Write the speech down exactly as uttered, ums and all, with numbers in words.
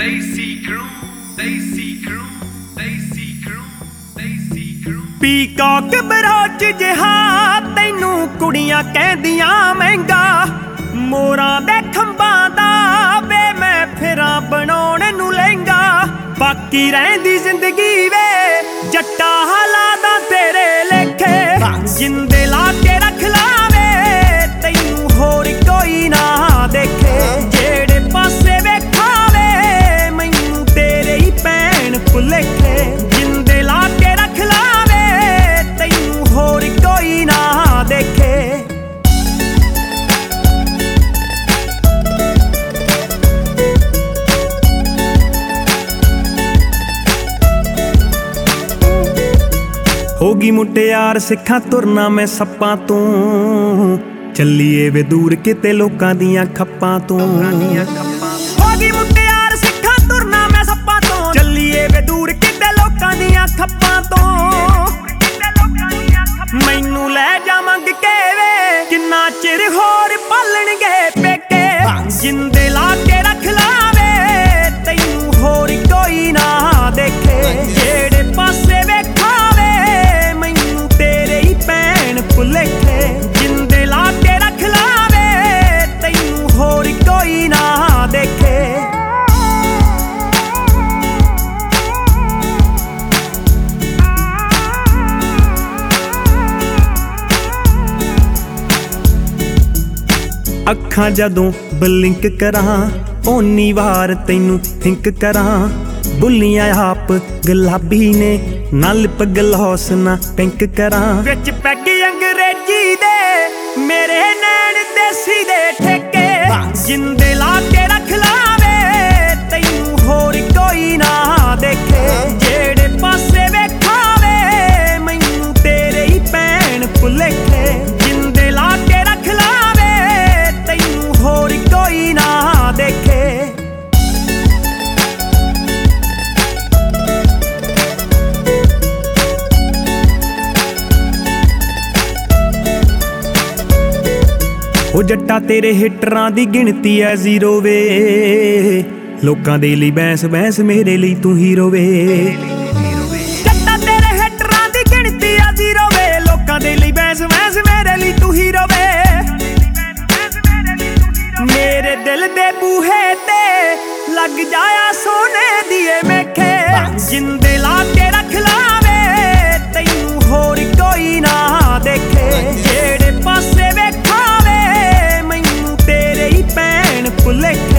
Desi crew, Desi crew, Desi crew, Desi crew। Peacock brooch ਜਿਹਾ ਤੈਨੂੰ ਕੁੜੀਆਂ ਕਹਿੰਦੀਆਂ ਮਹਿੰਗਾ, ਮੋਰਾਂ ਦੇ ਖੰਭਾਂ ਦਾ ਵੇ ਮੈਂ ਫਿਰਾਂ ਬਣਾਉਣ ਨੂੰ ਲਹਿੰਗਾ। ਬਾਕੀ ਰਹਿੰਦੀ ਜ਼ਿੰਦਗੀ ਵੇ ਜੱਟਾ ਹਾਲਾਤਾਂ ਤੇਰੇ ਲੇਖੇ, ਜਿੰਦੇ ਲਾ ਕੇ ਰੱਖ ਲਾਵੇ ਤੈਨੂੰ ਹੋਰ ਕੋਈ ਨਾ ਦੇਖੇ। ਜਿਹੜੇ ਪਾਸੇ ਵੇਖਾਵੇ ਮੈਨੂੰ ਤੇਰੇ ਹੀ ਭੈਣ ਭੁਲੇਖੇ, ਜਿੰਦੇ ਲਾ ਕੇ ਰੱਖ ਲਾਵੇ ਤੈਨੂੰ ਹੋਰ ਕੋਈ ਨਾ ਦੇਖੇ। ਹੋਗੀ ਮੁਟਿਆਰ ਸਿੱਖਾਂ ਤੁਰਨਾ ਮੈਂ ਸੱਪਾਂ ਤੋਂ, ਚੱਲੀਏ ਵੇ ਦੂਰ ਕਿਤੇ ਲੋਕਾਂ ਦੀਆਂ ਖੱਪਾਂ ਤੋਂ। ਹੋਗੀ ਮੁਟਿਆਰ ਸਿੱਖਾਂ ਤੁਰਨਾ ਮੈਂ ਸੱਪਾਂ ਤੋਂ, ਚੱਲੀਏ ਵੇ ਦੂਰ ਕਿਤੇ ਲੋਕਾਂ ਦੀਆਂ ਖੱਪਾਂ ਤੋਂ। ਮੈਨੂੰ ਲੈ ਜਾ ਮੰਗ ਕੇ ਵੇ ਕਿੰਨਾ ਚਿਰ ਹੋਰ ਪਾਲਣਗੇ ਪੇਕੇ, ਜਿੰਦੇ ਲਾ ਕੇ ਰੱਖ ਲਾਵੇ ਤੈਨੂੰ ਹੋਰ ਕੋਈ ਨਾ ਦੇਖੇ। ਜਿਹੜੇ ਪਾਸੇ ਵੇਖਾਵੇ ਮੈਨੂੰ ਤੇਰੇ ਹੀ ਭੈਣ ਭੁਲੇਖੇ, ਜਿੰਦੇ ਲਾ ਕੇ ਰੱਖ ਲਾਵੇ ਤੈਨੂੰ ਹੋਰ ਕੋਈ ਨਾ ਦੇਖੇ। ਅੱਖਾਂ ਜਦੋਂ ਬਲਿੰਕ ਕਰਾਂ ਓਨੀ ਵਾਰ ਤੈਨੂੰ ਥਿੰਕ ਕਰਾਂ। ਬੁੱਲੀਆਂ ਆਪ ਗੁਲਾਬੀ ਨੇ ਨਾ ਲਿਪ ਗਲੋਸ ਨਾ ਪਿੰਕ ਕਰਾਂ। ਵਿੱਚ ਪੈਗੀ ਅੰਗਰੇਜ਼ੀ ਦੇ ਮੇਰੇ ਨੈਣ ਦੇਸੀ ਦੇ ਠੇਕੇ, ਜਿੰਦੇ ਲਾ ਕੇ ਰੱਖ ਲਾਵੇ ਤੈਨੂੰ ਹੋਰ ਕੋਈ ਨਾ ਦੇਖੇ। ਜਿਹੜੇ ਪਾਸੇ ਵੇਖਾਵੇ ਮੈਨੂੰ ਤੇਰੇ ਹੀ ਭੈਣ ਭੁਲੇਖੇ, ਜਿੰਦੇ ਲਾ ਕੇ ਰੱਖ ਲਾਵੇ ਤੈਨੂੰ ਹੋਰ ਕੋਈ ਨਾ ਦੇਖੇ। ਉਹ ਜੱਟਾ ਤੇਰੇ ਹਿੱਟਰਾਂ ਦੀ ਗਿਣਤੀ ਐ ਜ਼ੀਰੋ ਵੇ, ਲੋਕਾਂ ਦੇ ਲਈ ਬੈਂਸ ਬੈਂਸ ਮੇਰੇ ਲਈ ਤੂੰ ਹੀਰੋ ਵੇ। ਜੱਟਾ ਤੇਰੇ ਹਿੱਟਰਾਂ ਦੀ ਗਿਣਤੀ ਐ ਜ਼ੀਰੋ ਵੇ, ਲੋਕਾਂ ਦੇ ਲਈ ਬੈਂਸ ਬੈਂਸ ਮੇਰੇ ਲਈ ਤੂੰ ਹੀਰੋ ਵੇ। ਮੇਰੇ ਦਿਲ ਦੇ ਬੂਹੇ ਤੇ ਲੱਗ ਜਾਇਆ ਸੋਨੇ ਦੀਏ ਮੇਖੇ, ਜਿੰਦੇ ਲਾ ਕੇ ਰੱਖ ਲਾਵੇ ਤੈਨੂੰ ਹੋਰ ਕੋਈ ਨਾ ਦੇਖੇ। ਜਿਹੜੇ ਪਾਸੇ ਵੇਖਾਵੇ ਮੈਨੂੰ ਤੇਰੇ ਹੀ ਭੈਣ ਭੁਲੇਖੇ,